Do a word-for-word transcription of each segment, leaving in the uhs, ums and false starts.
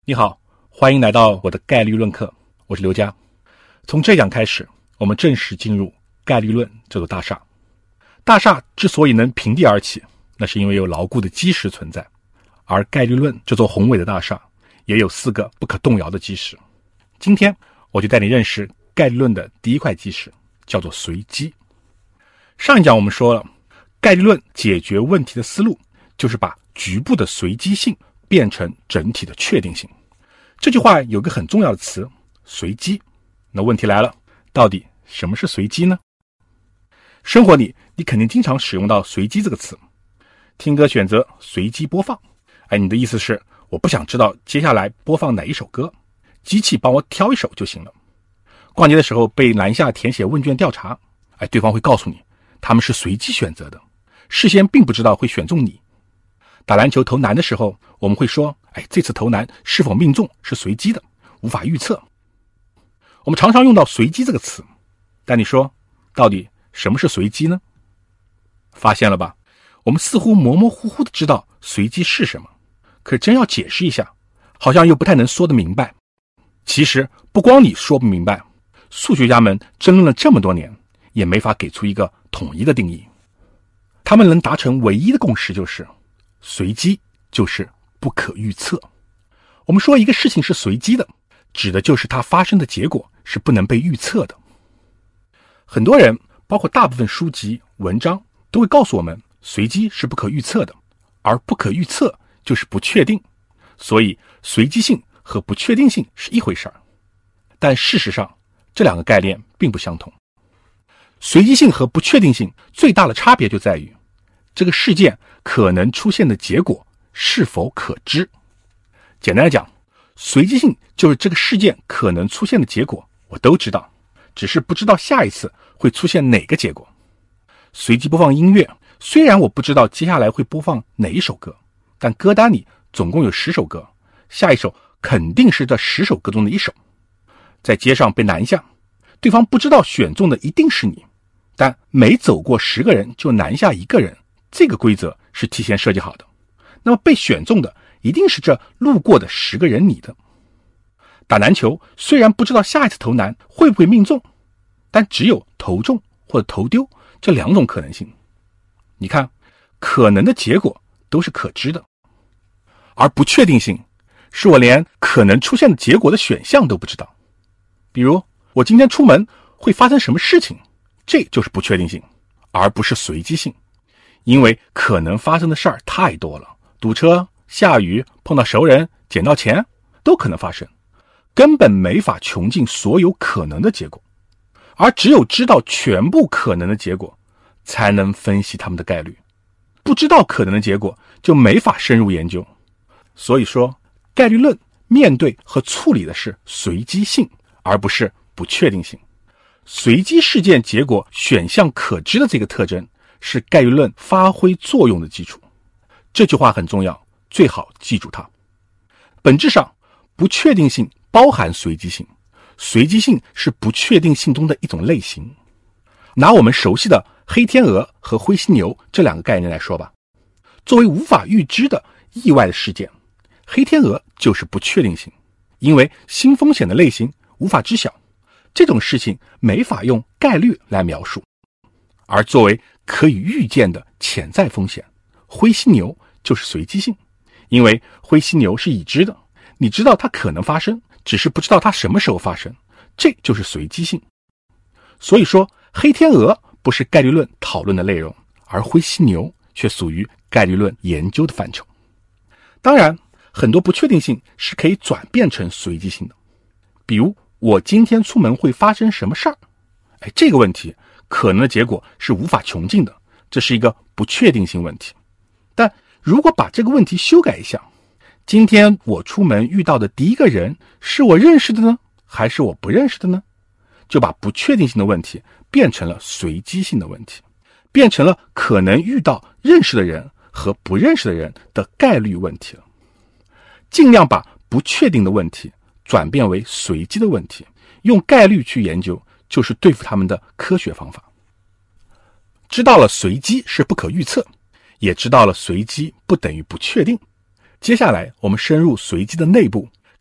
你好，欢迎来到我的概率论课，我是刘佳。从这讲开始，我们正式进入概率论这座大厦。大厦之所以能平地而起，那是因为有牢固的基石存在，而概率论这座宏伟的大厦也有四个不可动摇的基石。今天我就带你认识概率论的第一块基石，叫做随机。上一讲我们说了，概率论解决问题的思路就是把局部的随机性变成整体的确定性。这句话有个很重要的词，随机。那问题来了，到底什么是随机呢？生活里你肯定经常使用到随机这个词。听歌选择随机播放，哎，你的意思是我不想知道接下来播放哪一首歌，机器帮我挑一首就行了。逛街的时候被拦下填写问卷调查，哎，对方会告诉你他们是随机选择的，事先并不知道会选中你。打篮球投篮的时候，我们会说，哎，这次投篮是否命中是随机的，无法预测。我们常常用到随机这个词，但你说到底什么是随机呢？发现了吧，我们似乎模模糊糊的知道随机是什么，可是真要解释一下，好像又不太能说得明白。其实不光你说不明白，数学家们争论了这么多年，也没法给出一个统一的定义。他们能达成唯一的共识就是，随机就是不可预测。我们说一个事情是随机的，指的就是它发生的结果是不能被预测的。很多人，包括大部分书籍、文章，都会告诉我们，随机是不可预测的，而不可预测就是不确定。所以，随机性和不确定性是一回事儿。但事实上，这两个概念并不相同。随机性和不确定性最大的差别就在于，这个事件可能出现的结果是否可知。简单来讲，随机性就是这个事件可能出现的结果我都知道，只是不知道下一次会出现哪个结果。随机播放音乐，虽然我不知道接下来会播放哪一首歌，但歌单里总共有十首歌，下一首肯定是这十首歌中的一首。在街上被拦下，对方不知道选中的一定是你，但每走过十个人就拦下一个人，这个规则是提前设计好的。那么被选中的一定是这路过的十个人里的。打篮球虽然不知道下一次投篮会不会命中，但只有投中或者投丢这两种可能性。你看，可能的结果都是可知的，而不确定性是我连可能出现的结果的选项都不知道。比如我今天出门会发生什么事情，这就是不确定性，而不是随机性。因为可能发生的事儿太多了，堵车、下雨、碰到熟人、捡到钱都可能发生，根本没法穷尽所有可能的结果。而只有知道全部可能的结果，才能分析它们的概率。不知道可能的结果，就没法深入研究。所以说，概率论面对和处理的是随机性，而不是不确定性。随机事件结果选项可知的这个特征，是概率论发挥作用的基础。这句话很重要，最好记住它。本质上，不确定性包含随机性，随机性是不确定性中的一种类型。拿我们熟悉的黑天鹅和灰犀牛这两个概念来说吧，作为无法预知的意外的事件，黑天鹅就是不确定性，因为新风险的类型无法知晓，这种事情没法用概率来描述。而作为可以预见的潜在风险，灰犀牛就是随机性，因为灰犀牛是已知的，你知道它可能发生，只是不知道它什么时候发生，这就是随机性。所以说，黑天鹅不是概率论讨论的内容，而灰犀牛却属于概率论研究的范畴。当然，很多不确定性是可以转变成随机性的，比如我今天出门会发生什么事儿？哎，这个问题可能的结果是无法穷尽的，这是一个不确定性问题。但如果把这个问题修改一下，今天我出门遇到的第一个人是我认识的呢，还是我不认识的呢？就把不确定性的问题变成了随机性的问题，变成了可能遇到认识的人和不认识的人的概率问题了。尽量把不确定的问题转变为随机的问题，用概率去研究，就是对付他们的科学方法。知道了随机是不可预测，也知道了随机不等于不确定。接下来我们深入随机的内部，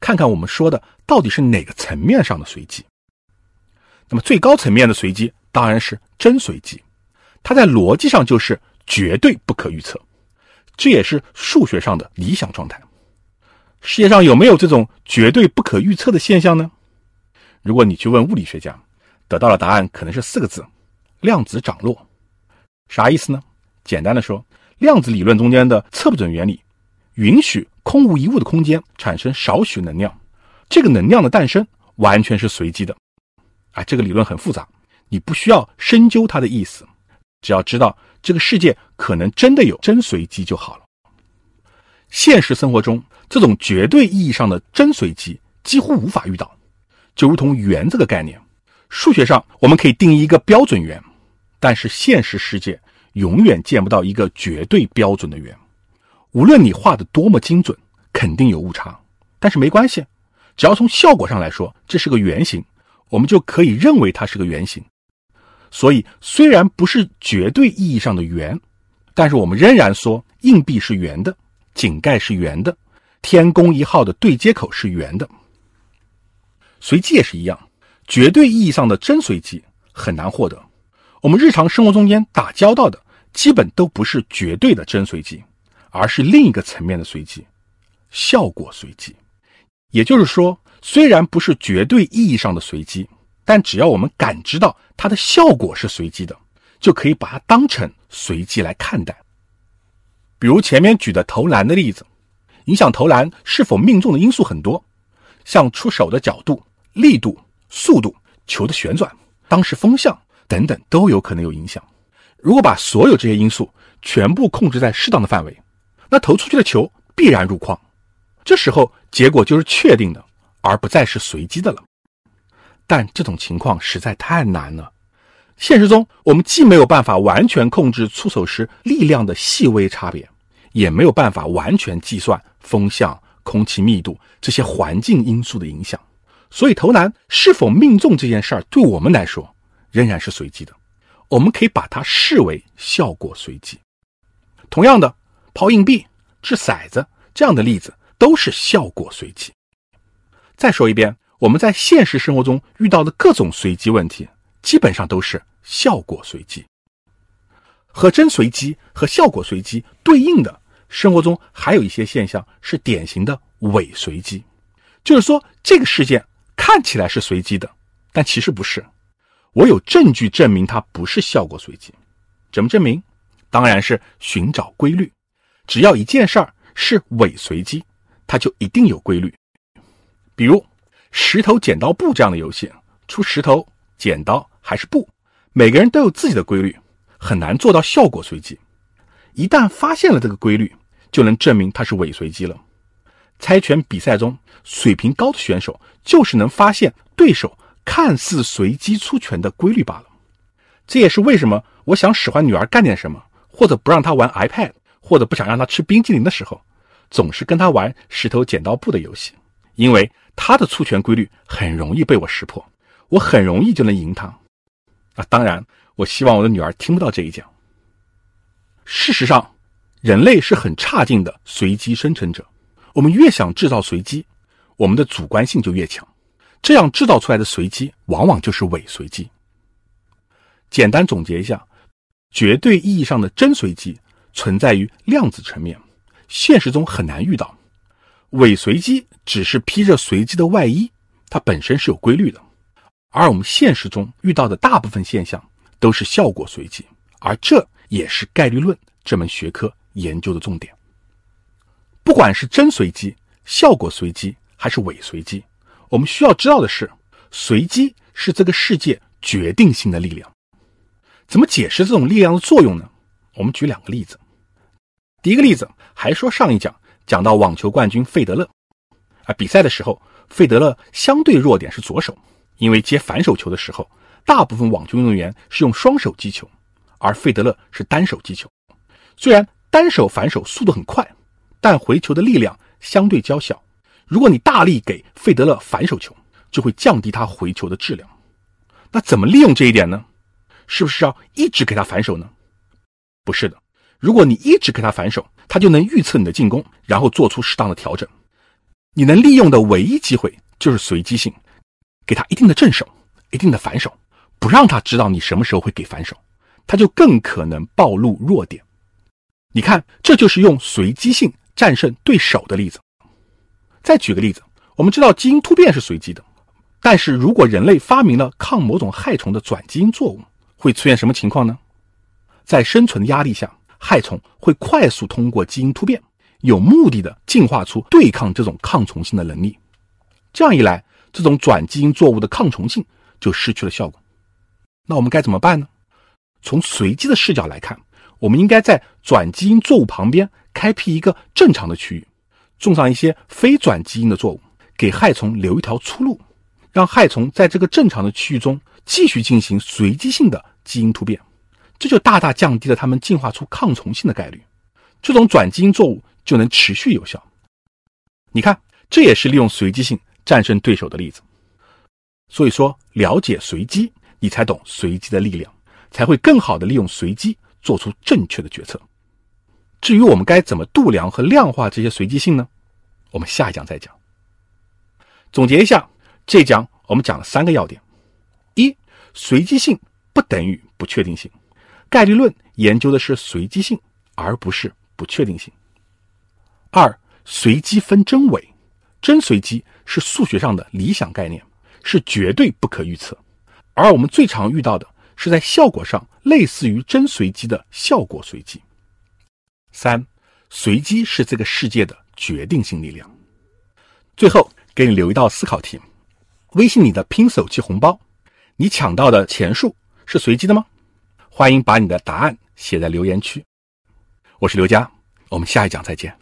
看看我们说的到底是哪个层面上的随机。那么最高层面的随机当然是真随机，它在逻辑上就是绝对不可预测，这也是数学上的理想状态。世界上有没有这种绝对不可预测的现象呢？如果你去问物理学家，得到的答案可能是四个字：量子涨落。啥意思呢？简单的说，量子理论中间的测不准原理允许空无一物的空间产生少许能量，这个能量的诞生完全是随机的。啊，这个理论很复杂，你不需要深究它的意思，只要知道这个世界可能真的有真随机就好了。现实生活中，这种绝对意义上的真随机几乎无法遇到，就如同圆这个概念，数学上我们可以定义一个标准圆，但是现实世界永远见不到一个绝对标准的圆。无论你画得多么精准，肯定有误差，但是没关系，只要从效果上来说，这是个圆形，我们就可以认为它是个圆形。所以虽然不是绝对意义上的圆，但是我们仍然说硬币是圆的，井盖是圆的，天宫一号的对接口是圆的。随机也是一样，绝对意义上的真随机很难获得。我们日常生活中间打交道的基本都不是绝对的真随机，而是另一个层面的随机，效果随机。也就是说，虽然不是绝对意义上的随机，但只要我们感知到它的效果是随机的，就可以把它当成随机来看待。比如前面举的投篮的例子，影响投篮是否命中的因素很多，像出手的角度、力度、速度、球的旋转、当时风向等等都有可能有影响。如果把所有这些因素全部控制在适当的范围，那投出去的球必然入框，这时候结果就是确定的，而不再是随机的了。但这种情况实在太难了，现实中我们既没有办法完全控制出手时力量的细微差别，也没有办法完全计算风向、空气密度这些环境因素的影响，所以投篮是否命中这件事儿对我们来说仍然是随机的，我们可以把它视为效果随机。同样的，抛硬币、掷骰子这样的例子都是效果随机。再说一遍，我们在现实生活中遇到的各种随机问题基本上都是效果随机。和真随机和效果随机对应的生活中还有一些现象是典型的伪随机，就是说这个事件看起来是随机的，但其实不是，我有证据证明它不是效果随机。怎么证明？当然是寻找规律。只要一件事儿是伪随机，它就一定有规律。比如石头剪刀布这样的游戏，出石头、剪刀还是布，每个人都有自己的规律，很难做到效果随机。一旦发现了这个规律，就能证明它是伪随机了。猜拳比赛中，水平高的选手就是能发现对手看似随机出拳的规律罢了。这也是为什么我想使唤女儿干点什么，或者不让她玩 iPad， 或者不想让她吃冰激凌的时候，总是跟她玩石头剪刀布的游戏，因为她的出拳规律很容易被我识破，我很容易就能赢她。啊，当然，我希望我的女儿听不到这一讲。事实上，人类是很差劲的随机生成者，我们越想制造随机，我们的主观性就越强，这样制造出来的随机往往就是伪随机。简单总结一下，绝对意义上的真随机存在于量子层面，现实中很难遇到。伪随机只是披着随机的外衣，它本身是有规律的。而我们现实中遇到的大部分现象都是效果随机，而这也是概率论这门学科研究的重点。不管是真随机、效果随机还是伪随机，我们需要知道的是，随机是这个世界决定性的力量。怎么解释这种力量的作用呢？我们举两个例子。第一个例子还说上一讲讲到网球冠军费德勒啊，比赛的时候，费德勒相对弱点是左手，因为接反手球的时候，大部分网球运动员是用双手击球，而费德勒是单手击球。虽然单手反手速度很快，但回球的力量相对较小。如果你大力给费德勒反手球，就会降低他回球的质量。那怎么利用这一点呢？是不是要一直给他反手呢？不是的，如果你一直给他反手，他就能预测你的进攻，然后做出适当的调整。 你能利用的唯一机会就是随机性，给他一定的正手，一定的反手，不让他知道你什么时候会给反手，他就更可能暴露弱点。你看，这就是用随机性战胜对手的例子。再举个例子，我们知道基因突变是随机的，但是如果人类发明了抗某种害虫的转基因作物，会出现什么情况呢？在生存压力下，害虫会快速通过基因突变，有目的的进化出对抗这种抗虫性的能力。这样一来，这种转基因作物的抗虫性就失去了效果。那我们该怎么办呢？从随机的视角来看，我们应该在转基因作物旁边开辟一个正常的区域，种上一些非转基因的作物，给害虫留一条出路，让害虫在这个正常的区域中继续进行随机性的基因突变，这就大大降低了它们进化出抗虫性的概率，这种转基因作物就能持续有效。你看，这也是利用随机性战胜对手的例子。所以说，了解随机，你才懂随机的力量，才会更好的利用随机做出正确的决策。至于我们该怎么度量和量化这些随机性呢？我们下一讲再讲。总结一下，这一讲我们讲了三个要点。一，随机性不等于不确定性，概率论研究的是随机性，而不是不确定性。二，随机分真伪，真随机是数学上的理想概念，是绝对不可预测，而我们最常遇到的是在效果上类似于真随机的效果随机。三，随机是这个世界的决定性力量。最后给你留一道思考题，微信里的拼手气红包，你抢到的钱数是随机的吗？欢迎把你的答案写在留言区。我是刘佳，我们下一讲再见。